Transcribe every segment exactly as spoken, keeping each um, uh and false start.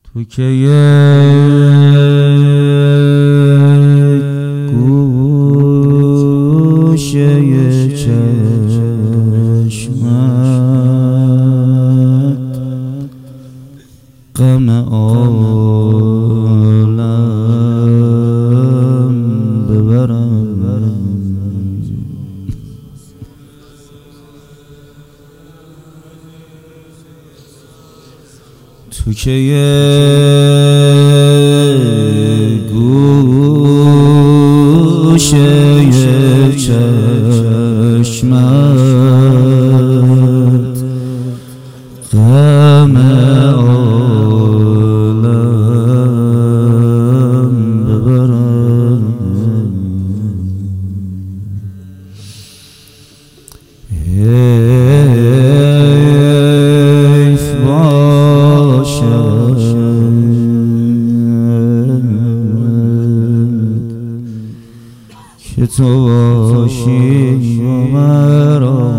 تو که یک گوشه چشمت غم عالم ببرم، تو که یک گوشه چشمت غم عالم ببرم، حیف باشد که تو باشی و مرا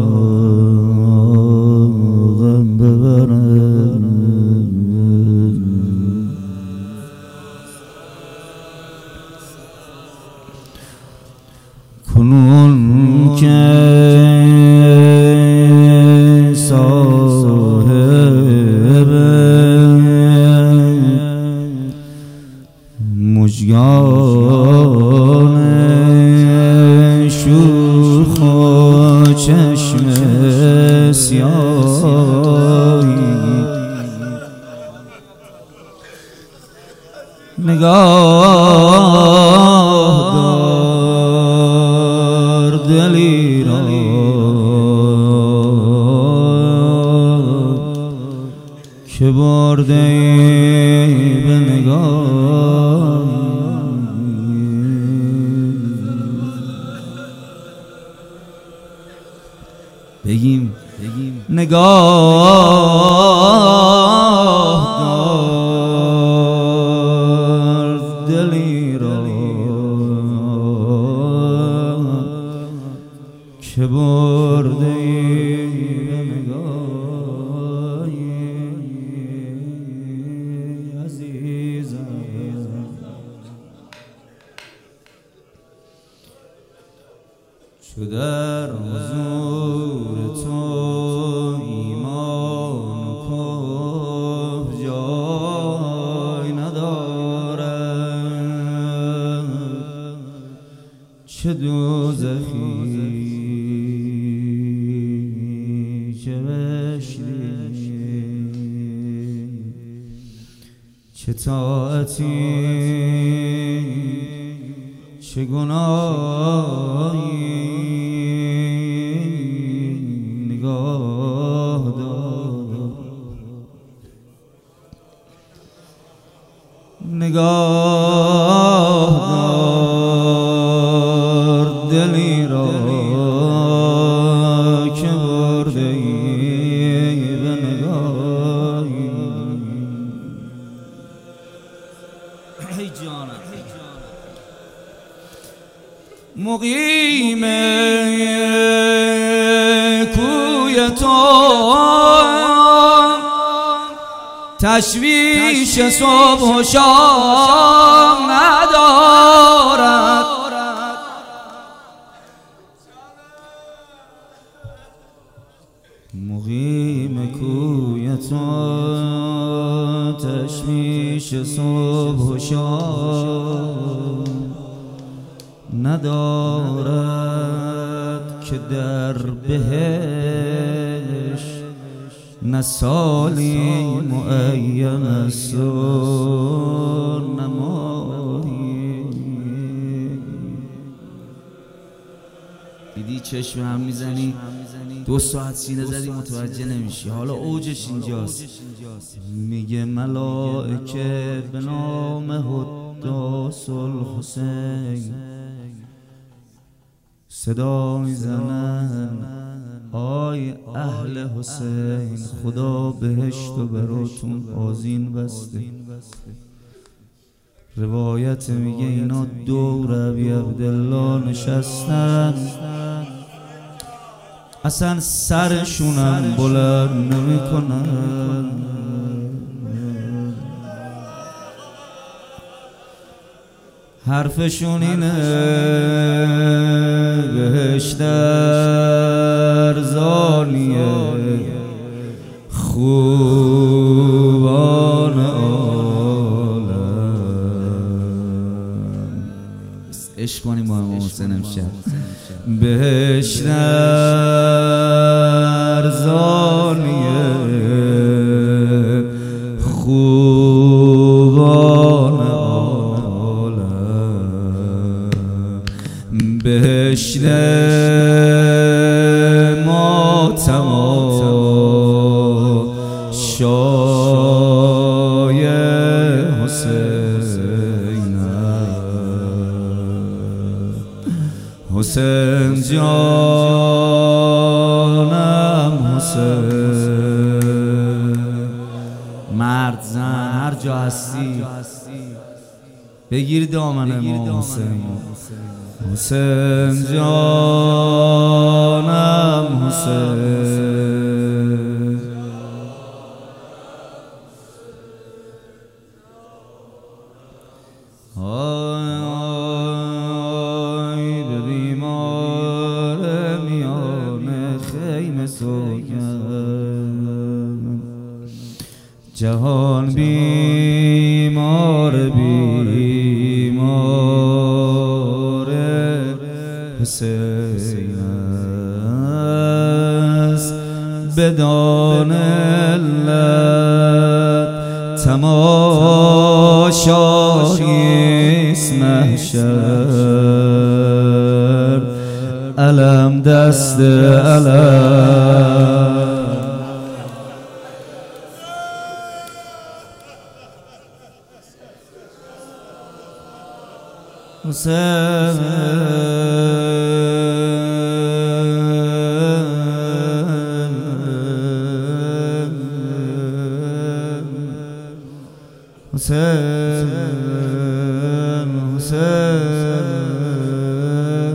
غم ببرم. کنون که صاحب مژگان شوخ و چشم سیاهی نگاه دار دلی را که برده ای به نگاه، بگیم نگاه دار دلی را که برده ای به نگاهی عزیزم. چو در حضور تو ایمان و کفر جای ندارد، چه دوزخی چه بهشتی، چه طاعتی چه گناهی، نگاه دار نگاه دار دلی را که برده ای به نگاهی. ای جانم مقیم کوی تو تشویش صبح و شام ندارد، مقیم کوی تو تشویش صبح و شام ندارد، که در بهش نه سالی معین است و نه ماهی. دیدی چشم هم میزنی دو ساعت سینه زدی متوجه نمیشی، حالا اوجش اینجاست. میگه ملائکه به نام حداث الحسین صدا میزنن آی اهل حسین، خدا بهشت و براتون آذین بسته. روایت میگه اینا دور ابی عبدالله نشستن، اصلا سرشونم بلند نمی کنن، حرفشون اینه بهشت ارزانیه خوبان عالم. عشق کنیم با امام حسین امشب. بهشت ارزانیه خوبان عالم. بهشت شای حسین حسین جانم حسین. مرد زن هر جا هستی بگیر دامن امام حسین. حسین جانم حسین. آی آی به بیمار میان خیمه سوگند، جهان بیمار بیمار حسین است. بدان علت تماشاییست محشر، علم دست علم. حسین حسین حسین.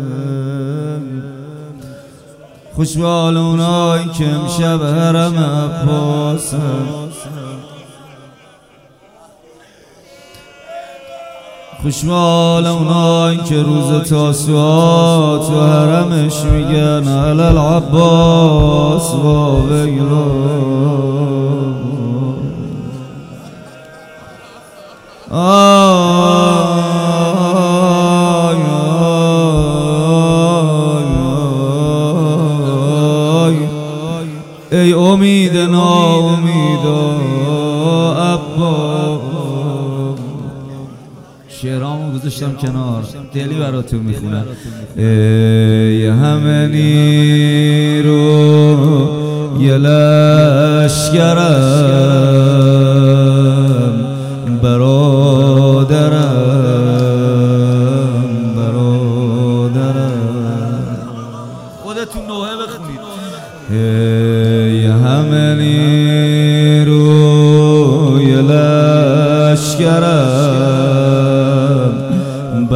خوش به حال اونایی که امشب حرم عباسن، خوش به حال اونایی که روز تاسوعا تو حرمش میگن علی العباس و ویلو. آی آی ای امید ناامیدا عباس. شعرامو گذاشتم کنار، دلی براتون میخونم. ای همه نیرو یه لشکرم، برادرم برادرم. خودتون نوحه بخونید. ای همه نیرو یه لشکرم،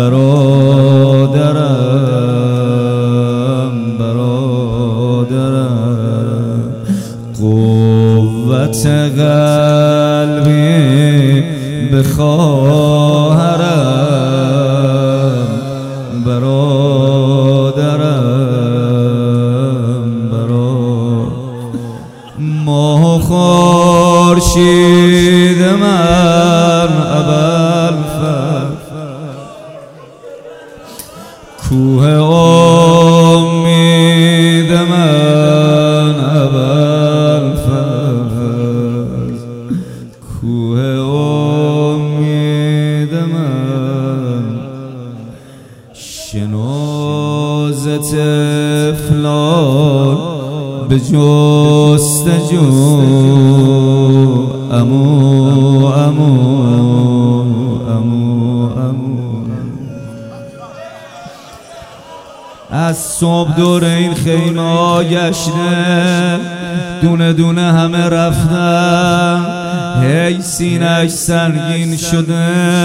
برادرم برادرم. قوت قلبی به خواهرم، برادرم برادرم. ماه و خورشید من ابوالفضل، کوه امید من ابوالفضل، کوه امید من. شنو ز طفلان به جستجو امو امو امو امو. از صبح دور این خیمه ها گشته، دونه دونه همه رفتن، هی سینه‌اش سنگین شده،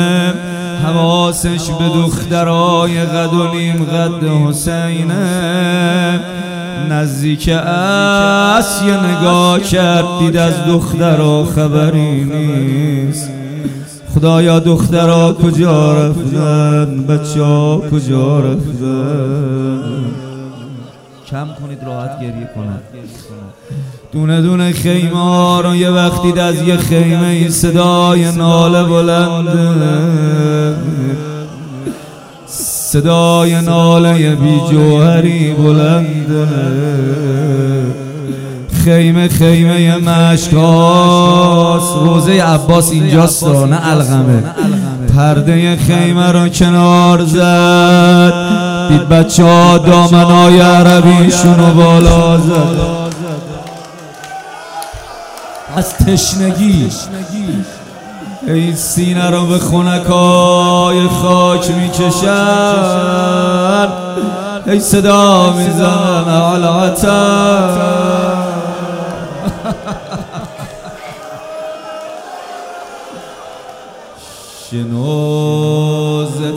حواسش به دخترای قد و نیم قد حسینه. نزدیک است یه نگاه کرد، دید از دخترها خبری نیست. خدایا دخترها کجا رفتن، بچه ها کجا رفتن. کم کنید راحت گریه کنن. دونه دونه خیمه ها رو یه وقتی از یه خیمه ای صدای ناله بلنده، صدای ناله بی جوهری بلنده. خیمه خیمه مشکاست، روزه عباس اینجاست نه الغمه. پرده خیمه رو کنار زد، دید بچه ها دامنای عربیشونو بالا زد. از تشنگی ای سینه رو به خونکای خاک میکشن، ای صدا میزنن علعتن. شنو ز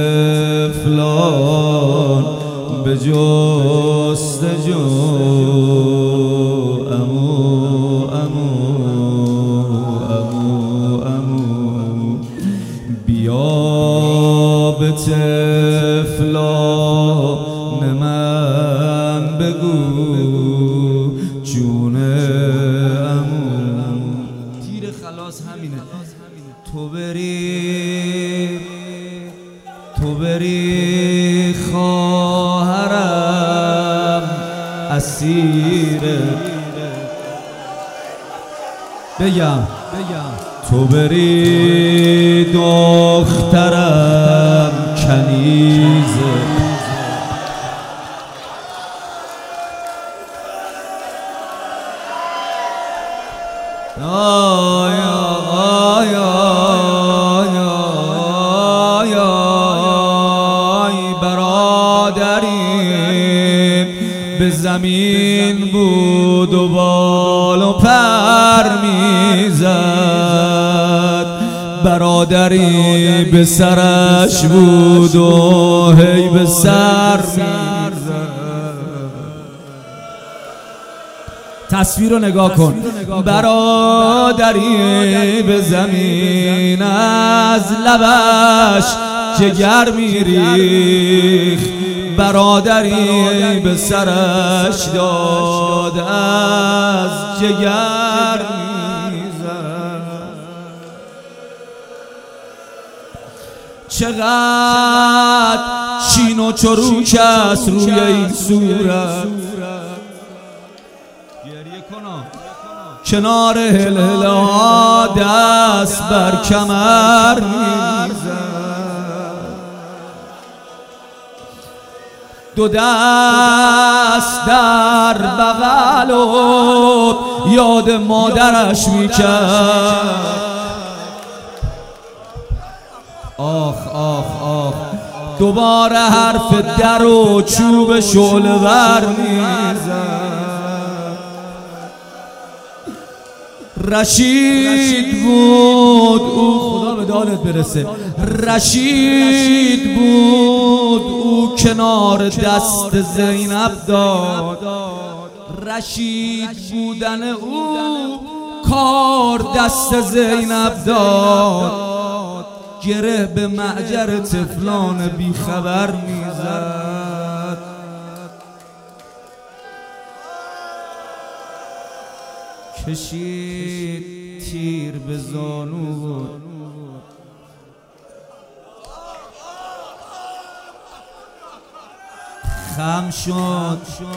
طفلان به جستجو، امو امو امو امو بیا به طفلان من بگو جون امو. تیر خلاص همینه، تو بری تو بری خواهرم اسیره، بگم تو بری دخترم کنیزه. آیا آیا به زمین بود و بال و پر میزد، برادری به سرش بود و هی به سر میزد. تصویر رو نگاه کن، برادری به زمین از لبش جگر میریخت، برادری به سرش داد از جگر میزد. چقدر چین و چروک است روی این صورت، کنار هلهله ها دست بر کمر میزد، دو دست در بغل و یاد مادرش میکرد. آخ آخ آخ دوباره حرف در و چوب شعله ور میزد. رشید بود او، خدا به دادت برسه، رشید بود او کنار دست زینب داد. رشید بودن او کار دست زینب داد، گره به معجر طفلان بی خبر میزد. کشید تیر به زانو بود، خم شد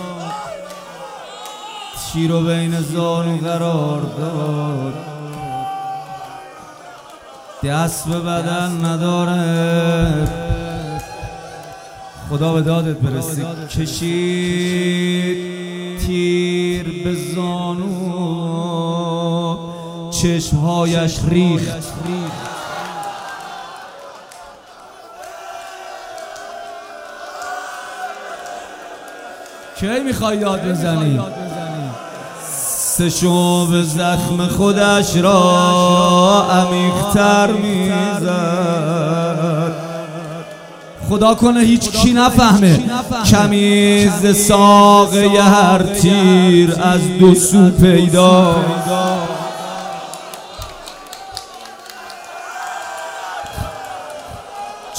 تیر رو بین زانو قرار داد. دست به بدن نداره، خدا به دادت برسی. کشید تیر به زانو، چشمهایش ریخت. کی میخوای یاد بزنی؟ سشو به زخم خودش را عمیق‌تر میزد. خدا کنه هیچ کی نفهمه کمیز ساقه هر تیر از دو سو پیدا.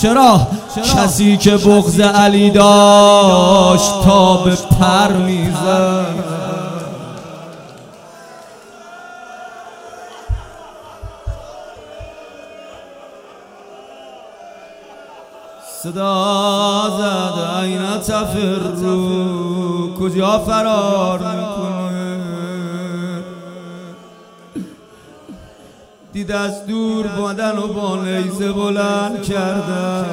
چرا؟ کسی که بغض علی داشت تا به پر میزد. صدا زد اینا تفرو، کجا فرار میکنه؟ دید از دور بدن و با نیزه بلند کردن.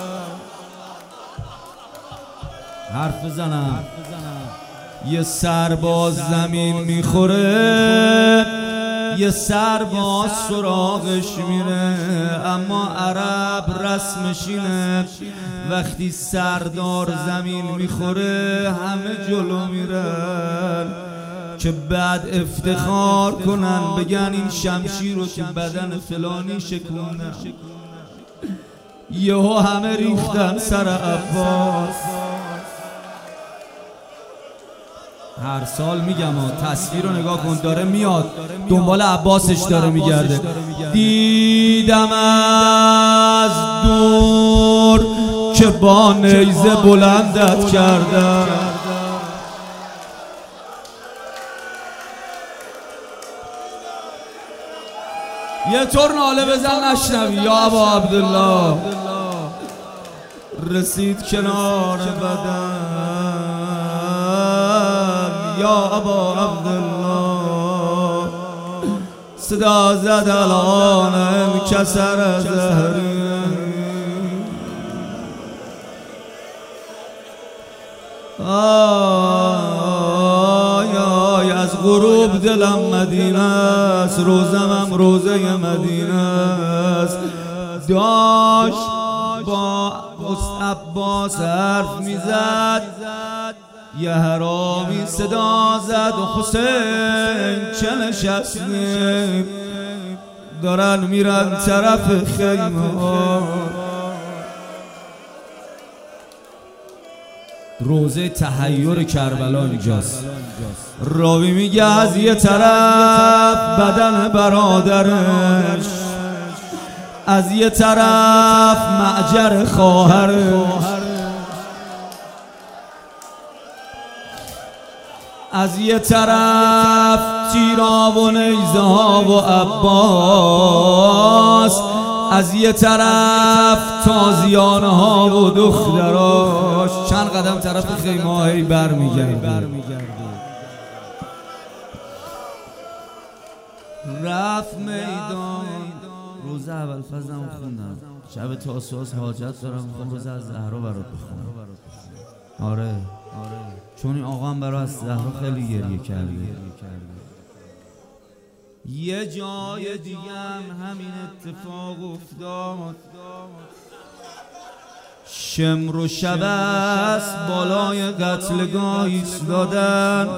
حرف بزنم یه سرباز زمین میخوره، یه سرباز سراغش میره، اما عرب رسمش اینه وقتی سردار زمین میخوره همه جلو میرن که بعد افتخار کنن بگن این شمشیر رو تو بدن فلانی شکوندن. یهو همه ریختن سر عباس. هر سال میگم تصویر رو نگاه کن، داره میاد دنبال عباسش داره میگرده. دیدم از دور که با نیزه بلندت کردم، یه طور ناله بزن نشنوی یا ابا عبدالله. رسید کنار بدن یا ابا عبدالله، صدا زد الان انکسر زهری. آی آی از غروب دلم مدینه است، روزمم روزه مدینه است. داشت با عباس حرف میزد، یه حرامی صدا زد و حسین چه نشستی؟ دارن میرن طرف خیمه. روزه تحیر کربلا اینجاست. راوی میگه از یه طرف بدن برادرش، از یه طرف معجر خواهرش، از یه طرف تیرا و نیزه ها و عباس، از یه طرف تازیانه ها و دختراش. چند قدم طرف خیمه هایی بر میگرده. رفت میدان. روز اول فضلم خوندم، شب تاسوعاست حاجت دارم، میخوام روز از زهرا برات بخونم. آره آره چون این آقا هم برای از زهرا خیلی گریه کرده. یه جای دیگه هم همین اتفاق افتاد. شمر و شبس بالای قتلگاه ایستادن،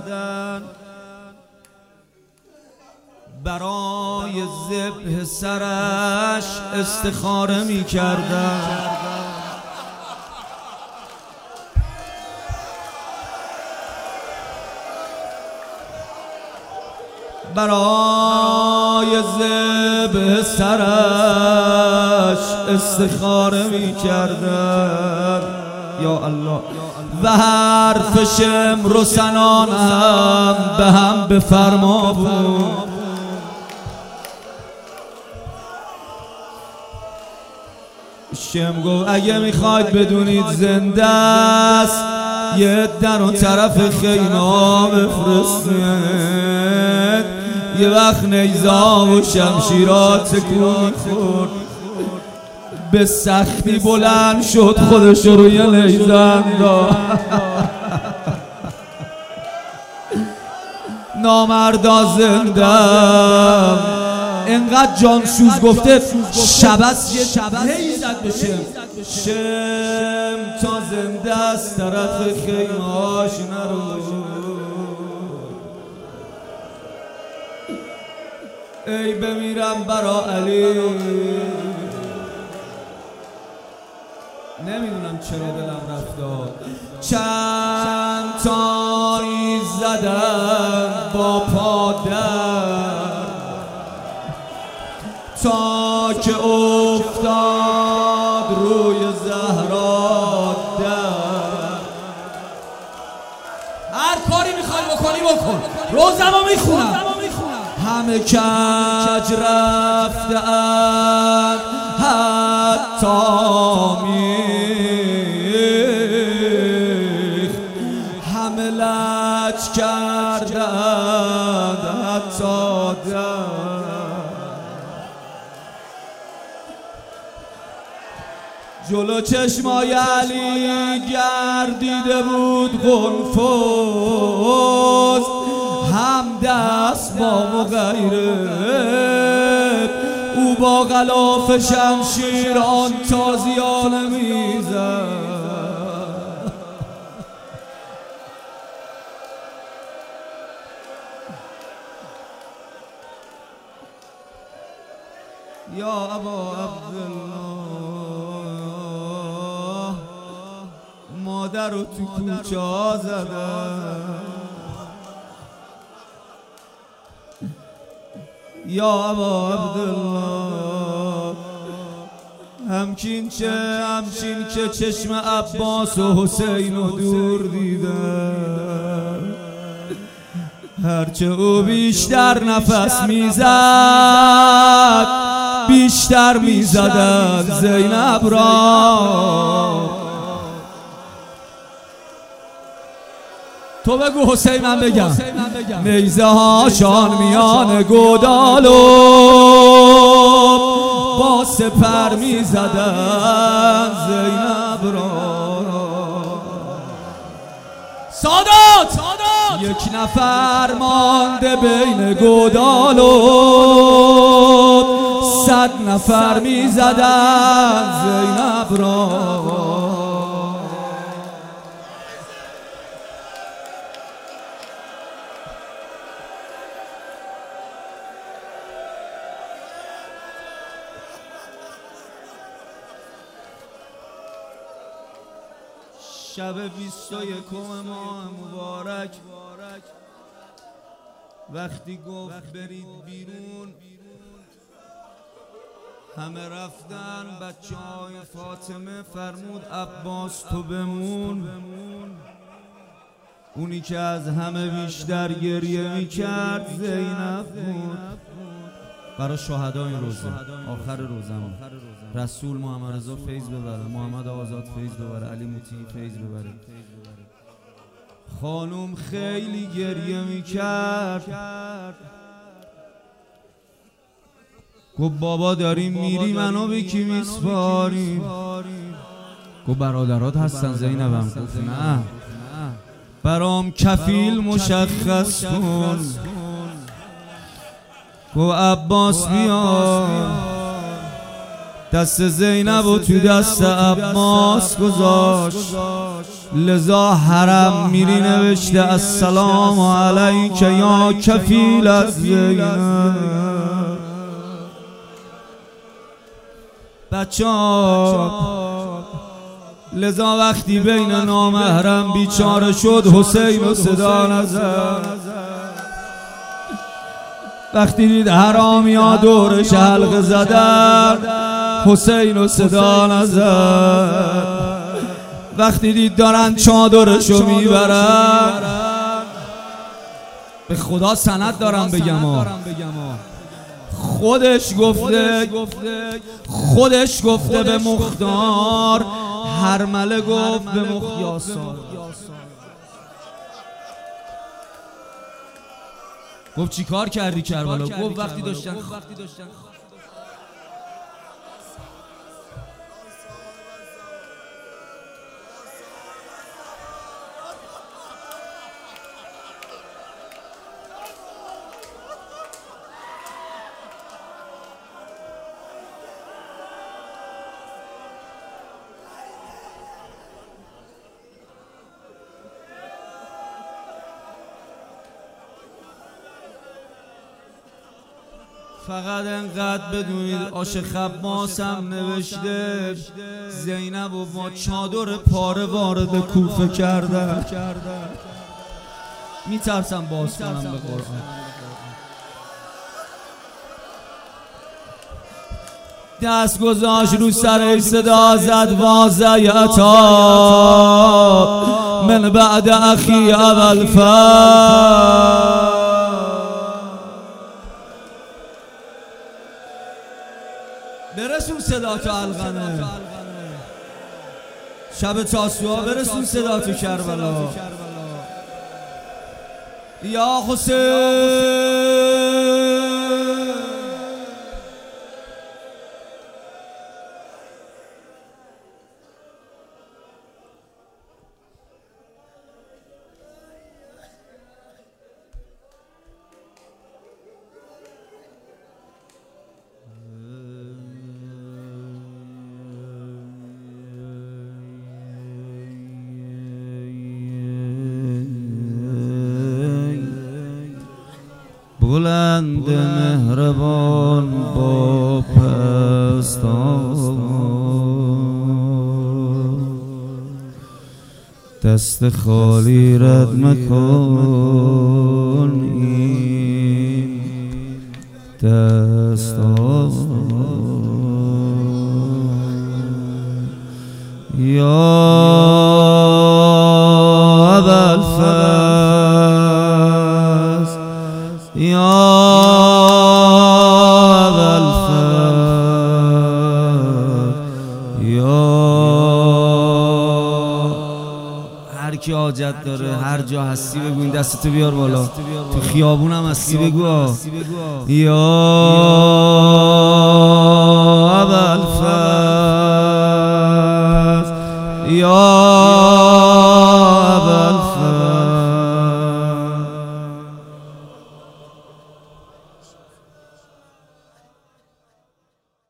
برای ذبح سرش استخاره می کردن. برای ذبح سرش استخاره می کردن. یا الله. و حرف شمر و سنان هم به هم به فرما بود. شم گفت اگه میخواید بدونید زنده است یه در اون طرف خیمه بفرستید. یه وقت نیزا و شمشیرات تکون خورد، به سختی بلند شد خودش روی نیزه انداخت. نامردا زندم انقدر جانسوز گفته شبس یه هی زد به شم. شم تا زنده است طرف خیمهاش نرو. ای بمیرم برا علی. نمیدونم چرا دلم رفت. چند تایی زدم با پادر تا که افتاد رو روی زهرا در. هر کاری میخوای بکنی بکن، روزمو میخونم. همه کج رفتند حتی میخ، همه لج کردند حتی در. جلو چشمای علی گردیده بود قنفذ، هم دست با مغیره، او با غلاف شمشیر آن تازیانه میزد. یا ابا عبدالله، مادر رو تو کوچه ها زدن. یا ابا عبدالله، همچین چه همچین که چشم عباس و حسین رو دور دیدن. هرچه او بیشتر نفس میزد بیشتر میزدن زینب را. تو بگو حسین من بگم. نیزه هاشان میان گودال و با سپر میزدن زینب را. سادات یک نفر مانده بین گودال و صد نفر میزدن زینب را. شب بیست و یکم ماه مبارک وقتی گفت برید بیرون، همه رفتن. بچه های فاطمه فرمود عباس تو بمون. اونی که از همه بیشتر گریه میکرد زینب بود. برای شهدای روزه، آخر روزمون رسول محمد رضا فیض ببره، محمد آزاد فیض ببره، علی موتی فیض ببره. خانوم خیلی گریه میکرد، گفت بابا داریم میری منو به کی میسپاری؟ گفت برادرات هستن زینبم. گفت نه، برام کفیل مشخص کن. گفت عباس بیا. دست زینب و تو دست عباس گذاشت، لذا حرم میری نوشته السلام علیک یا کفیل از زینب. بچه‌ها لذا وقتی بین نامحرم بیچاره شد حسین و صدا نزد. وقتی دید حرامی ها دورش حلقه زدن حسین و صدا نزد. وقتی دید دارن چادرشو میبرن، به خدا سند دارم بگم ها، خودش گفته خودش گفته به مختار، هرمله گفت به مخیاسار. گفت چی کار کردی کربلا؟ گفت وقتی داشتن فقط انقدر بدونید عاشق خباس هم نوشته زینب و با چادر پاره وارد کوفه کرده. میترسم باز کنم به قرآن. دست گذاشت رو سر صدا زد وازه عطا من بعد اخی ابوالفضل. برسون صدا تو القمه، شب تاسوعا برسون صدا تو کربلا. یا حسین بلند مهربان با پستان، دست خالی رد مکن این دستان. یا ابوالفضل یا ابوالفضل یا هر کی حاجت داره هر جا هستی بگو این دستتو بیار بالا، تو خیابون هم هستی بگو یا